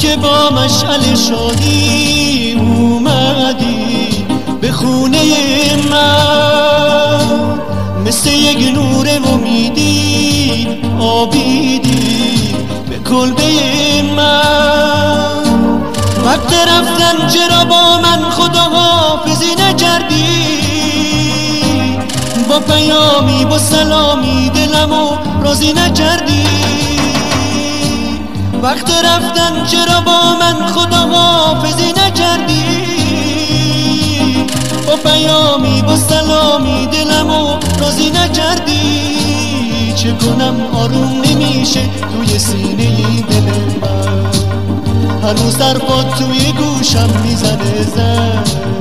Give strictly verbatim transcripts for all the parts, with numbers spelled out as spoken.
که با مشعل شادی اومدی به خونه من، مثل یک نور امیدی آبیدی به کلبه من. وقت رفتن چرا با من خداحافظی نکردی؟ با پیامی با سلامی دلمو راضی نکردی. وقت رفتن چرا با من خداحافظی نکردی؟ با پیامی با سلامی دلمو راضی نکردی. چه کنم آروم نمیشه توی سینه دل من، هنوز حرفات توی گوشم میزنه زن.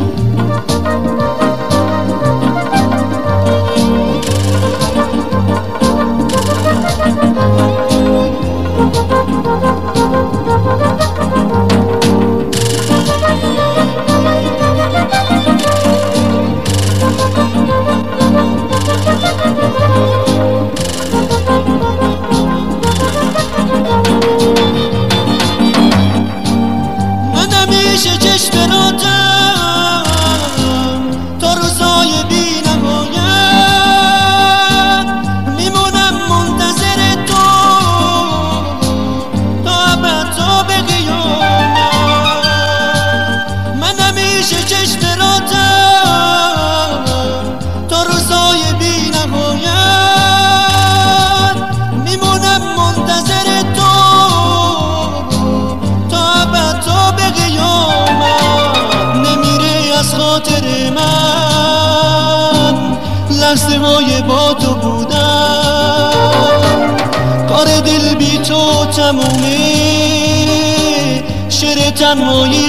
لحظه های با تو بودم، کار دل بی تو تمومه، شعر تنهایی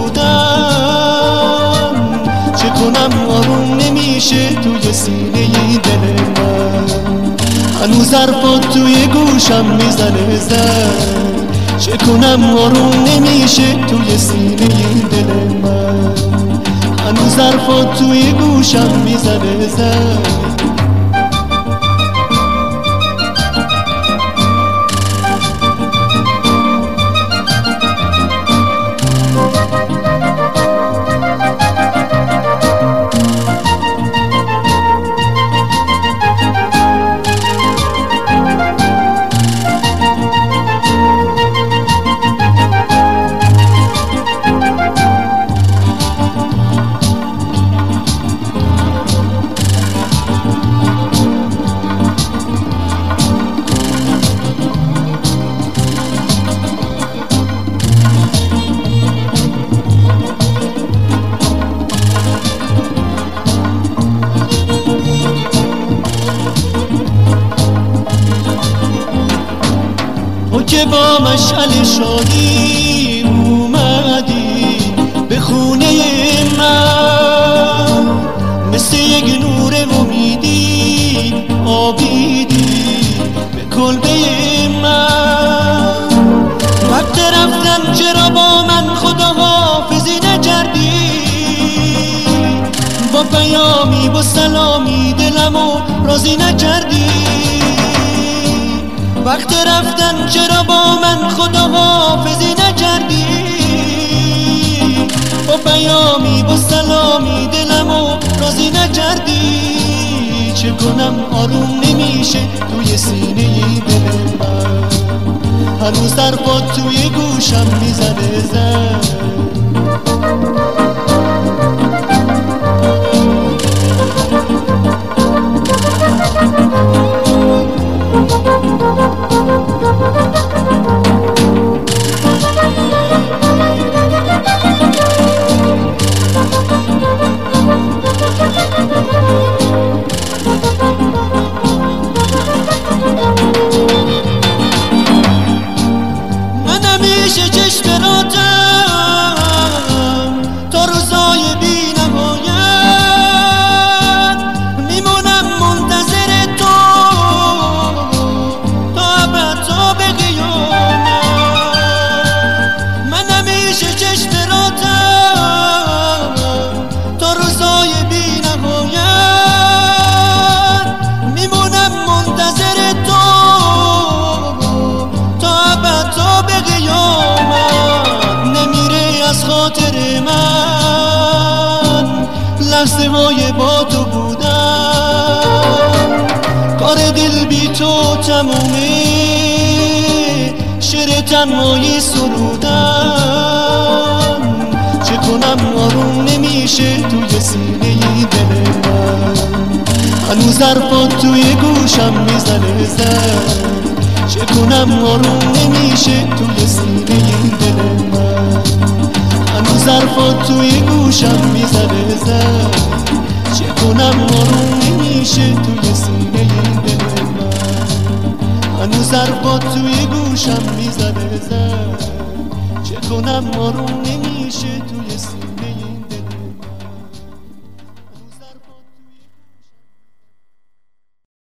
سرودم. چه کنم آروم نمیشه توی سینه دل من، هنوز حرفات توی گوشم میزنه زن. چه کنم آروم نمیشه توی سینه دل من، هنوز حرفات توی گوشم میزنه زن. که با مشعل شادی اومدی به خونه من، مثل یک نور امیدی آبیدی به کلبه من. وقت رفتن چرا با من خداحافظی نکردی؟ با پیامی با سلامی دلمو راضی نکردی. وقت رفتن چرا با من خداحافظی نکردی؟ با پیامی با سلامی دلمو راضی نکردی. چه کنم آروم نمیشه توی سینه دل من، هنوز حرفات توی گوشم میزنه زن. من همیشه چشم راتم تا روزای بی نهایت، میمونم منتظر تو تا ابد تا به قیامت. من همیشه چشم راتم تا روزای بی نهایت، میمونم منتظر تو تا ابد تا به قیامت. رهسوای با تو بودم، کار دل بی تو تمومه، شعر تنهایی سرودم. چه کنم آروم نمیشه توی سینه دل من، هنوز حرفات توی گوشم میزنه زن. چه کنم آروم نمیشه توی سینه دل من، هنوز حرفات توی گوشم میزنه زن. چه کنم آروم نمیشه توی سینه دل من، هنوز حرفات توی گوشم میزنه زن. چه کنم آروم نمیشه توی سینه